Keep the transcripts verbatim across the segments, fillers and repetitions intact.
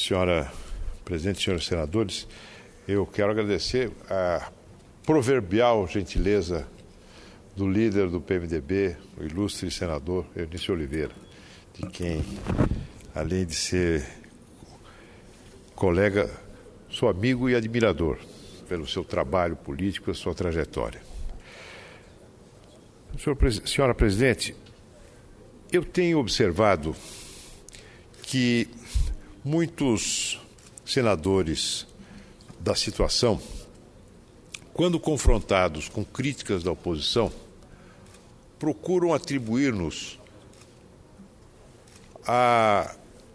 senhora presidente, senhores senadores, eu quero agradecer a proverbial gentileza do líder do P M D B, o ilustre senador Eunício Oliveira, de quem, além de ser colega, sou amigo e admirador pelo seu trabalho político, pela sua trajetória. Senhor, senhora presidente, eu tenho observado que muitos senadores da situação, quando confrontados com críticas da oposição, procuram atribuir-nos a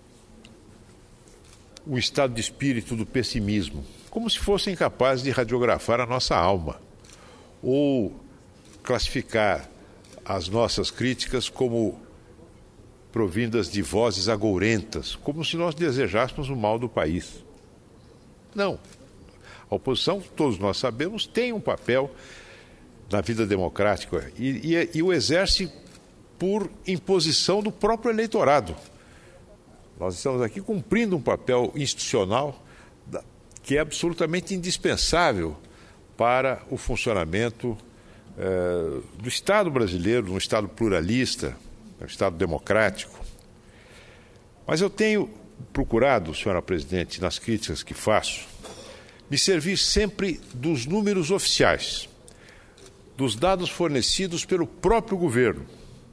o estado de espírito do pessimismo, como se fossem capazes de radiografar a nossa alma ou classificar as nossas críticas como provindas de vozes agourentas, como se nós desejássemos o mal do país. Não. A oposição, todos nós sabemos, tem um papel na vida democrática e, e, e o exerce por imposição do próprio eleitorado. Nós estamos aqui cumprindo um papel institucional que é absolutamente indispensável para o funcionamento eh, do Estado brasileiro, um Estado pluralista, um Estado democrático. Mas eu tenho procurado, senhora presidente, nas críticas que faço, me servir sempre dos números oficiais, dos dados fornecidos pelo próprio governo,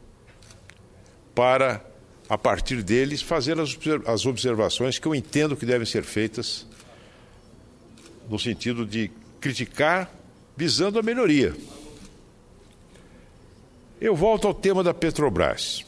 para, a partir deles, fazer as observações que eu entendo que devem ser feitas no sentido de criticar, visando a melhoria. Eu volto ao tema da Petrobras.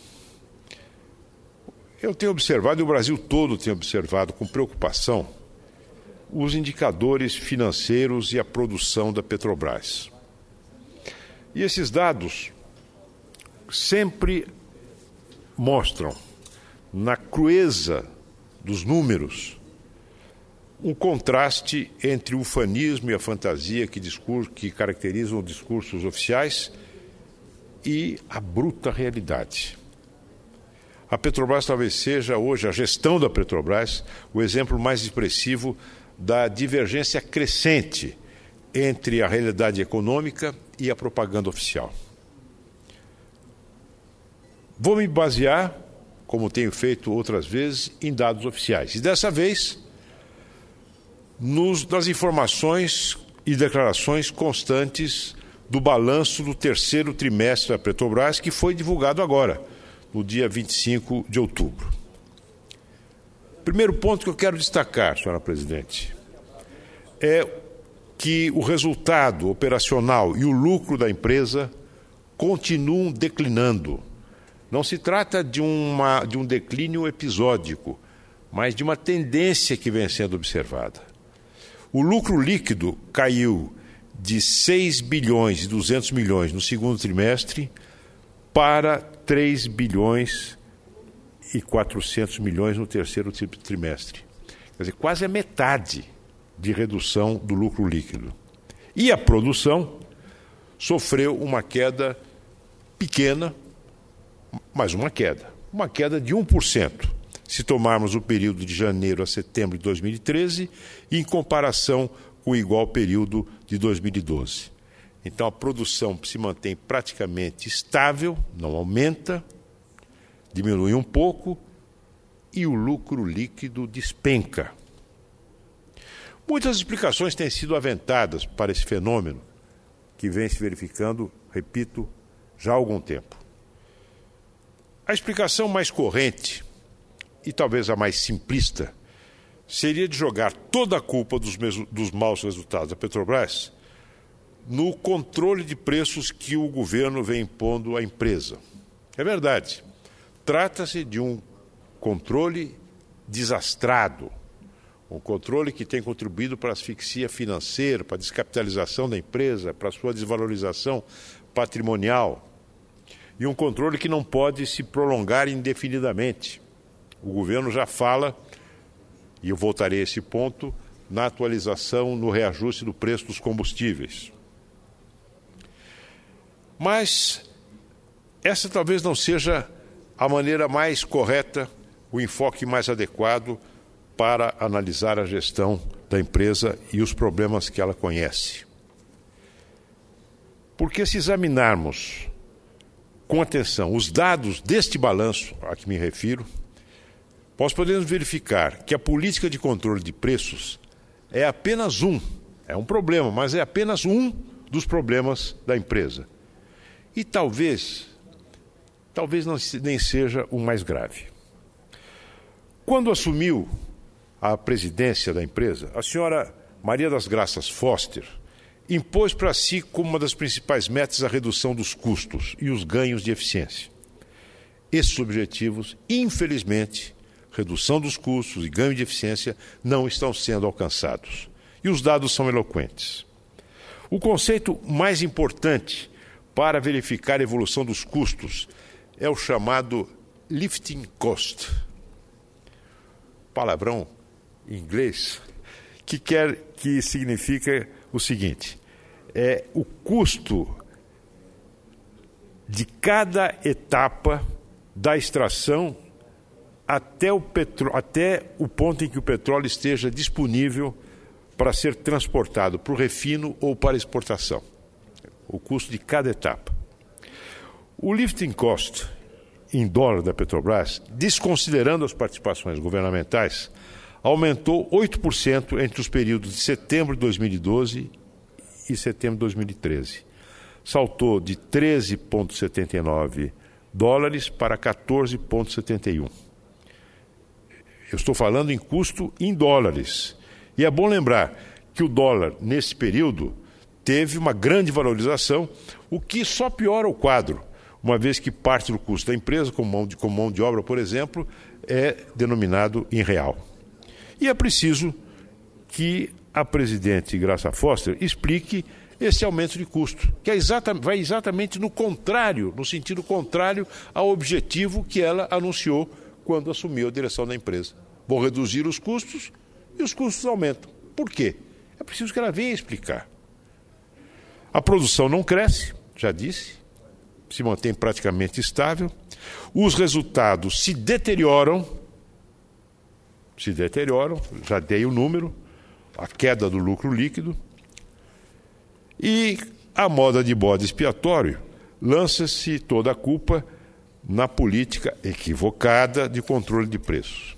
Eu tenho observado, e o Brasil todo tem observado com preocupação, os indicadores financeiros e a produção da Petrobras. E esses dados sempre mostram, na crueza dos números, um contraste entre o ufanismo e a fantasia que, discurso, que caracterizam discursos oficiais e a bruta realidade. A Petrobras talvez seja hoje, a gestão da Petrobras, o exemplo mais expressivo da divergência crescente entre a realidade econômica e a propaganda oficial. Vou me basear, como tenho feito outras vezes, em dados oficiais. E dessa vez, nos, nas informações e declarações constantes do balanço do terceiro trimestre da Petrobras, que foi divulgado agora, no dia vinte e cinco de outubro. Primeiro ponto que eu quero destacar, senhora presidente, é que o resultado operacional e o lucro da empresa continuam declinando. Não se trata de, uma, de um declínio episódico, mas de uma tendência que vem sendo observada. O lucro líquido caiu de seis bilhões e duzentos milhões no segundo trimestre para três bilhões e quatrocentos milhões no terceiro trimestre. Quer dizer, quase a metade de redução do lucro líquido. E a produção sofreu uma queda pequena, mas uma queda. Uma queda de um por cento, se tomarmos o período de janeiro a setembro de dois mil e treze, em comparação com o igual período de dois mil e doze. Então a produção se mantém praticamente estável, não aumenta, diminui um pouco e o lucro líquido despenca. Muitas explicações têm sido aventadas para esse fenômeno que vem se verificando, repito, já há algum tempo. A explicação mais corrente e talvez a mais simplista seria de jogar toda a culpa dos, mesmos, dos maus resultados da Petrobras no controle de preços que o governo vem impondo à empresa. É verdade. Trata-se de um controle desastrado, um controle que tem contribuído para a asfixia financeira, para a descapitalização da empresa, para a sua desvalorização patrimonial, e um controle que não pode se prolongar indefinidamente. O governo já fala, e eu voltarei a esse ponto, na atualização, no reajuste do preço dos combustíveis. Mas essa talvez não seja a maneira mais correta, o enfoque mais adequado para analisar a gestão da empresa e os problemas que ela conhece. Porque se examinarmos com atenção os dados deste balanço a que me refiro, nós podemos verificar que a política de controle de preços é apenas um, é um problema, mas é apenas um dos problemas da empresa. E talvez, talvez não, nem seja o mais grave. Quando assumiu a presidência da empresa, a senhora Maria das Graças Foster impôs para si como uma das principais metas a redução dos custos e os ganhos de eficiência. Esses objetivos, infelizmente, redução dos custos e ganho de eficiência, não estão sendo alcançados. E os dados são eloquentes. O conceito mais importante para verificar a evolução dos custos é o chamado lifting cost. Palavrão em inglês que quer que significa o seguinte: é o custo de cada etapa da extração até o, petro... até o ponto em que o petróleo esteja disponível para ser transportado para o refino ou para exportação. O custo de cada etapa. O lifting cost em dólar da Petrobras, desconsiderando as participações governamentais, aumentou oito por cento entre os períodos de setembro de dois mil e doze e setembro de dois mil e treze. Saltou de treze vírgula setenta e nove dólares para quatorze vírgula setenta e um. Eu estou falando em custo em dólares. E é bom lembrar que o dólar, nesse período, teve uma grande valorização, o que só piora o quadro, uma vez que parte do custo da empresa, como mão de, como mão de obra, por exemplo, é denominado em real. E é preciso que a presidente Graça Foster explique esse aumento de custo, que é exata, vai exatamente no contrário, no sentido contrário ao objetivo que ela anunciou quando assumiu a direção da empresa. Vou reduzir os custos e os custos aumentam. Por quê? É preciso que ela venha explicar. A produção não cresce, já disse, se mantém praticamente estável. Os resultados se deterioram, se deterioram, já dei o número, a queda do lucro líquido. E a moda de bode expiatório lança-se toda a culpa na política equivocada de controle de preços.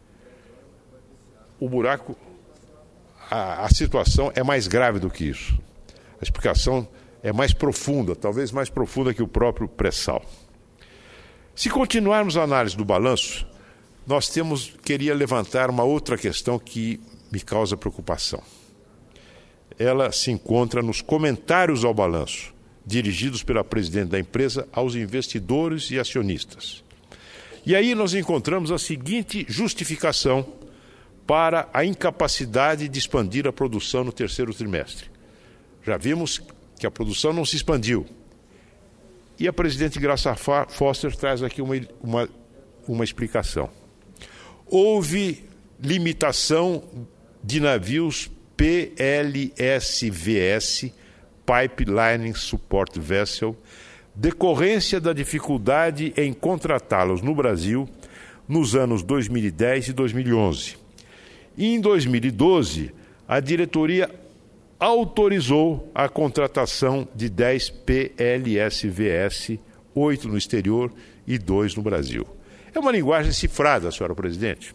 O buraco, a, a situação é mais grave do que isso. A explicação é mais profunda, talvez mais profunda que o próprio pré-sal. Se continuarmos a análise do balanço, nós temos, queria levantar uma outra questão que me causa preocupação. Ela se encontra nos comentários ao balanço, dirigidos pela presidente da empresa aos investidores e acionistas. E aí nós encontramos a seguinte justificação para a incapacidade de expandir a produção no terceiro trimestre. Já vimos que a produção não se expandiu. E a presidente Graça Foster traz aqui uma, uma, uma explicação. Houve limitação de navios P L S V S, Pipeline Support Vessel, decorrência da dificuldade em contratá-los no Brasil nos anos dois mil e dez e dois mil e onze. E em dois mil e doze, a diretoria autorizou a contratação de dez P L S V S, oito no exterior e dois no Brasil. É uma linguagem cifrada, senhora presidente.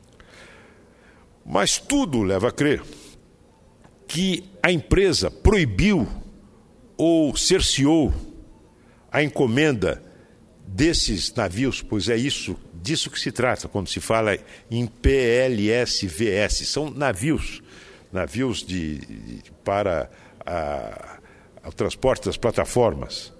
Mas tudo leva a crer que a empresa proibiu ou cerceou a encomenda desses navios, pois é isso, disso que se trata quando se fala em P L S V S. São navios, navios de, de, para a, o transporte das plataformas.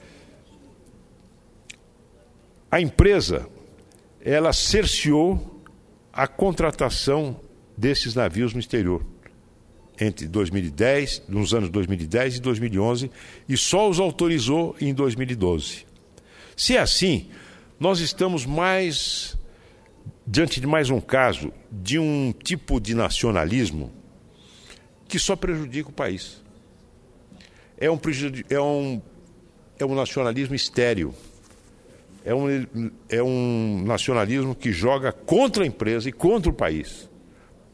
A empresa, ela cerceou a contratação desses navios no exterior entre dois mil e dez, nos anos dois mil e dez e dois mil e onze, e só os autorizou em dois mil e doze. Se é assim, nós estamos mais diante de mais um caso de um tipo de nacionalismo que só prejudica o país. É um, é um, é um nacionalismo estéril. É um, é um nacionalismo que joga contra a empresa e contra o país.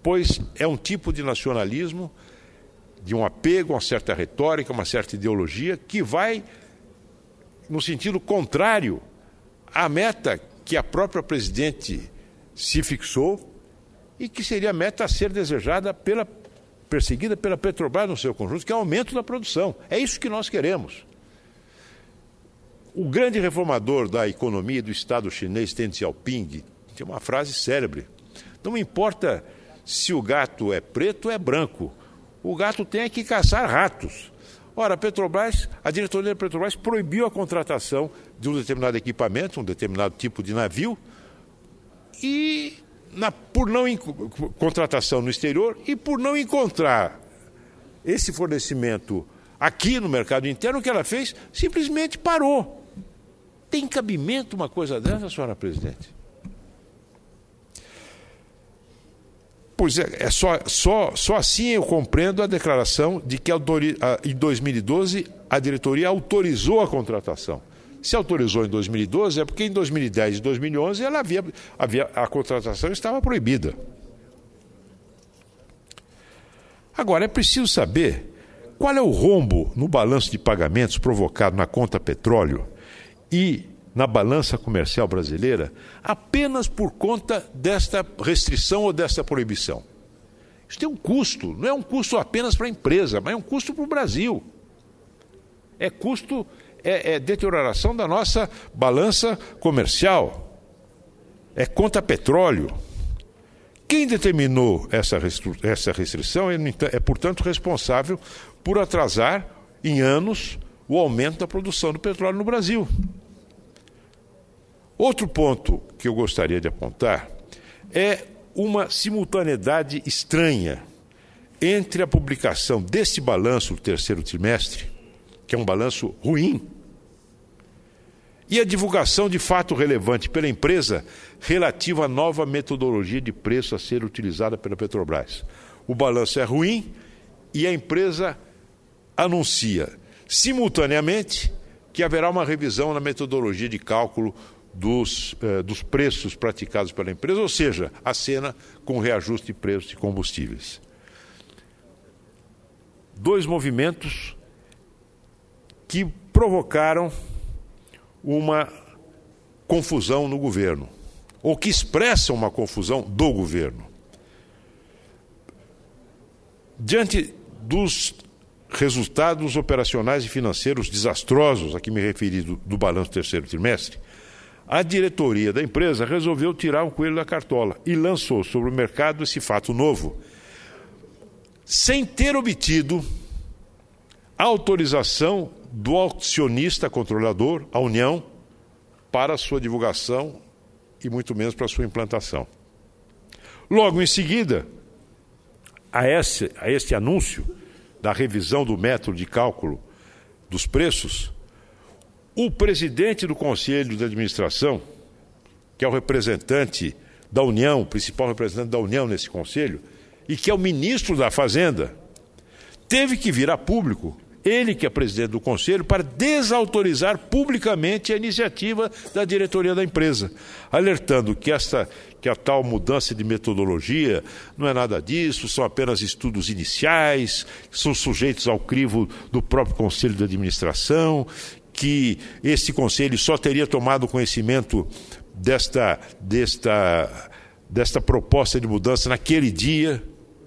pois é um tipo de nacionalismo, de um apego a uma certa retórica, uma certa ideologia, que vai no sentido contrário à meta que a própria presidente se fixou e que seria a meta a ser desejada, pela, perseguida pela Petrobras no seu conjunto, que é o aumento da produção. É isso que nós queremos. O grande reformador da economia do Estado chinês, Deng Xiaoping, tem uma frase célebre: não importa se o gato é preto ou é branco, o gato tem que caçar ratos. Ora, a Petrobras, a diretoria da Petrobras proibiu a contratação de um determinado equipamento, um determinado tipo de navio, e na, por não contratação no exterior e por não encontrar esse fornecimento aqui no mercado interno, o que ela fez? Simplesmente parou. Tem cabimento uma coisa dessa, senhora presidente? Pois é, é só, só, só assim eu compreendo a declaração de que em dois mil e doze a diretoria autorizou a contratação. Se autorizou em dois mil e doze é porque em dois mil e dez e dois mil e onze ela havia, havia, a contratação estava proibida. Agora, é preciso saber qual é o rombo no balanço de pagamentos provocado na conta petróleo e na balança comercial brasileira apenas por conta desta restrição ou desta proibição. Isso tem um custo, não é um custo apenas para a empresa, mas é um custo para o Brasil. É custo, é, é deterioração da nossa balança comercial, é conta petróleo. Quem determinou essa, restru- essa restrição é, é, portanto, responsável por atrasar em anos o aumento da produção do petróleo no Brasil. Outro ponto que eu gostaria de apontar é uma simultaneidade estranha entre a publicação deste balanço do terceiro trimestre, que é um balanço ruim, e a divulgação de fato relevante pela empresa relativo à nova metodologia de preço a ser utilizada pela Petrobras. O balanço é ruim e a empresa anuncia simultaneamente que haverá uma revisão na metodologia de cálculo Dos, eh, dos preços praticados pela empresa, ou seja, a cena com reajuste de preços de combustíveis. Dois movimentos que provocaram uma confusão no governo, ou que expressam uma confusão do governo. Diante dos resultados operacionais e financeiros desastrosos a que me referi do, do balanço do terceiro trimestre, a diretoria da empresa resolveu tirar um coelho da cartola e lançou sobre o mercado esse fato novo, sem ter obtido a autorização do acionista controlador, a União, para a sua divulgação e muito menos para a sua implantação. Logo em seguida, a esse, a este anúncio da revisão do método de cálculo dos preços, o presidente do Conselho de Administração, que é o representante da União, o principal representante da União nesse Conselho, e que é o ministro da Fazenda, teve que vir a público, ele que é presidente do Conselho, para desautorizar publicamente a iniciativa da diretoria da empresa, alertando que, esta, que a tal mudança de metodologia não é nada disso, são apenas estudos iniciais, são sujeitos ao crivo do próprio Conselho de Administração, que esse conselho só teria tomado conhecimento desta, desta, desta proposta de mudança naquele dia.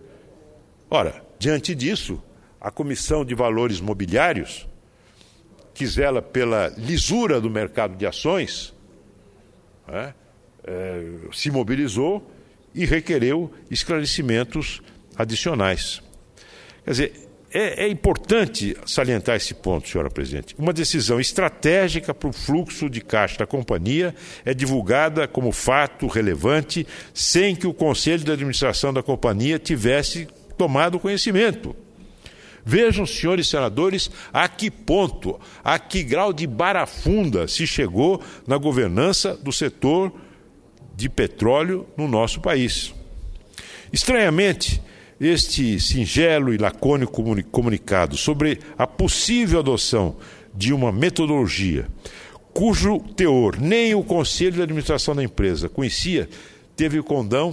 Ora, diante disso, a Comissão de Valores Mobiliários, que zela pela lisura do mercado de ações, né, é, se mobilizou e requereu esclarecimentos adicionais. Quer dizer, É, é importante salientar esse ponto, senhora presidente. Uma decisão estratégica para o fluxo de caixa da companhia é divulgada como fato relevante sem que o Conselho de Administração da companhia tivesse tomado conhecimento. Vejam, senhores senadores, a que ponto, a que grau de barafunda se chegou na governança do setor de petróleo no nosso país. Estranhamente, este singelo e lacônico comunicado sobre a possível adoção de uma metodologia cujo teor nem o Conselho de Administração da empresa conhecia, teve o condão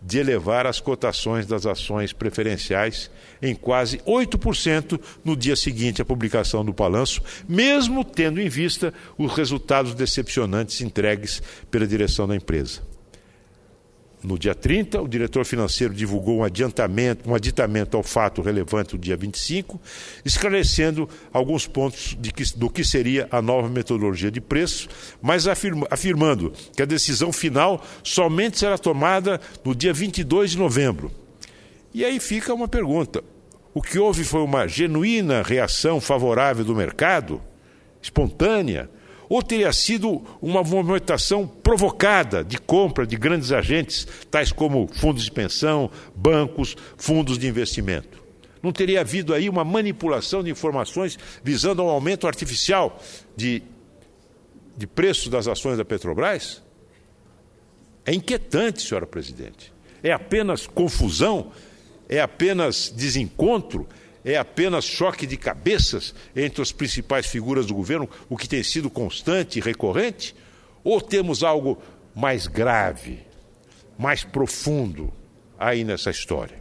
de elevar as cotações das ações preferenciais em quase oito por cento no dia seguinte à publicação do balanço, mesmo tendo em vista os resultados decepcionantes entregues pela direção da empresa. No dia trinta, o diretor financeiro divulgou um adiantamento, um aditamento ao fato relevante do dia vinte e cinco, esclarecendo alguns pontos de que, do que seria a nova metodologia de preço, mas afirma, afirmando que a decisão final somente será tomada no dia vinte e dois de novembro. E aí fica uma pergunta: o que houve foi uma genuína reação favorável do mercado, espontânea, ou teria sido uma movimentação provocada de compra de grandes agentes, tais como fundos de pensão, bancos, fundos de investimento? Não teria havido aí uma manipulação de informações visando um aumento artificial de, de preços das ações da Petrobras? É inquietante, senhora presidente. É apenas confusão? É apenas desencontro? É apenas choque de cabeças entre as principais figuras do governo, o que tem sido constante e recorrente? Ou temos algo mais grave, mais profundo aí nessa história?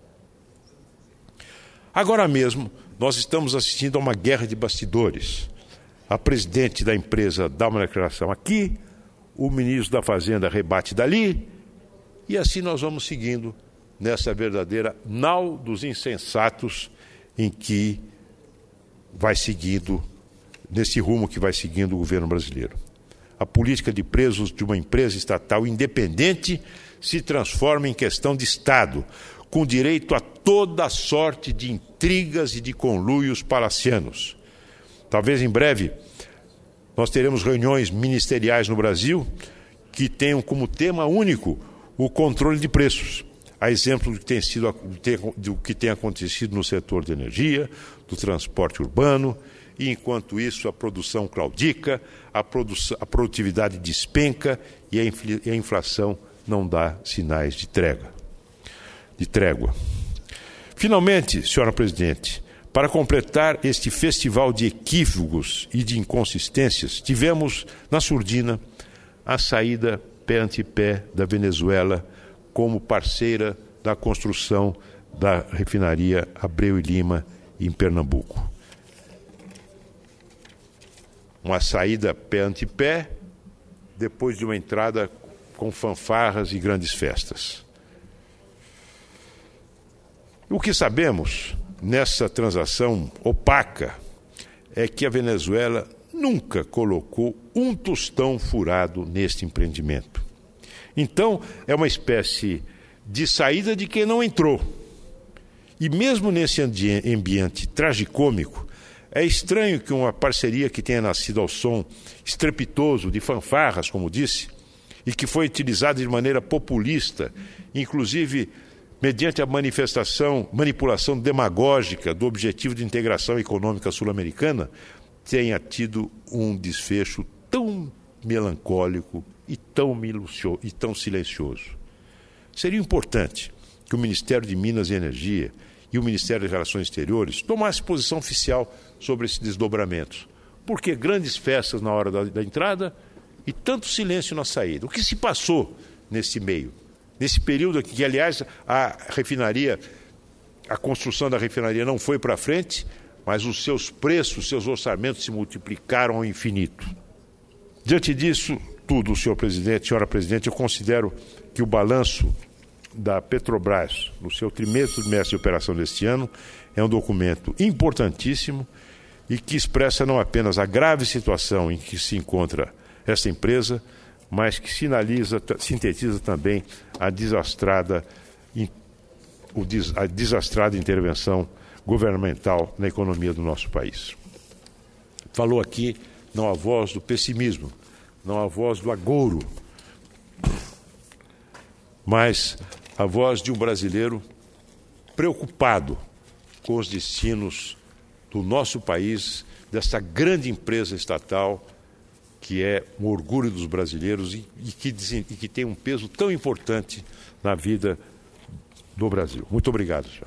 Agora mesmo, nós estamos assistindo a uma guerra de bastidores. A presidente da empresa dá uma declaração aqui, o ministro da Fazenda rebate dali, e assim nós vamos seguindo nessa verdadeira nau dos insensatos em que vai seguindo, nesse rumo que vai seguindo o governo brasileiro. A política de preços de uma empresa estatal independente se transforma em questão de Estado, com direito a toda sorte de intrigas e de conluios palacianos. Talvez em breve nós teremos reuniões ministeriais no Brasil que tenham como tema único o controle de preços. A exemplo do que tem sido, do que tem acontecido no setor de energia, do transporte urbano, e enquanto isso a produção claudica, a, produção, a produtividade despenca e a, infl, e a inflação não dá sinais de trégua. de trégua. Finalmente, senhora presidente, para completar este festival de equívocos e de inconsistências, tivemos na surdina a saída pé ante pé da Venezuela como parceira da construção da refinaria Abreu e Lima em Pernambuco. Uma saída pé ante pé, depois de uma entrada com fanfarras e grandes festas. O que sabemos nessa transação opaca é que a Venezuela nunca colocou um tostão furado neste empreendimento. Então, é uma espécie de saída de quem não entrou. E mesmo nesse ambiente tragicômico, é estranho que uma parceria que tenha nascido ao som estrepitoso de fanfarras, como disse, e que foi utilizada de maneira populista, inclusive mediante a manifestação, manipulação demagógica do objetivo de integração econômica sul-americana, tenha tido um desfecho tão melancólico e tão, minucioso, e tão silencioso. Seria importante que o Ministério de Minas e Energia e o Ministério das Relações Exteriores tomassem posição oficial sobre esses desdobramentos. Porque grandes festas na hora da, da entrada e tanto silêncio na saída. O que se passou nesse meio? Nesse período aqui, que, aliás, a refinaria, a construção da refinaria não foi para frente, mas os seus preços, os seus orçamentos se multiplicaram ao infinito. Diante disso tudo, senhor presidente, senhora presidente, eu considero que o balanço da Petrobras, no seu primeiro trimestre de operação deste ano, é um documento importantíssimo e que expressa não apenas a grave situação em que se encontra essa empresa, mas que sinaliza, sintetiza também a desastrada, a desastrada intervenção governamental na economia do nosso país. Falou aqui não a voz do pessimismo, não a voz do agouro, mas a voz de um brasileiro preocupado com os destinos do nosso país, dessa grande empresa estatal que é um orgulho dos brasileiros e, e, que, e que tem um peso tão importante na vida do Brasil. Muito obrigado, senhor.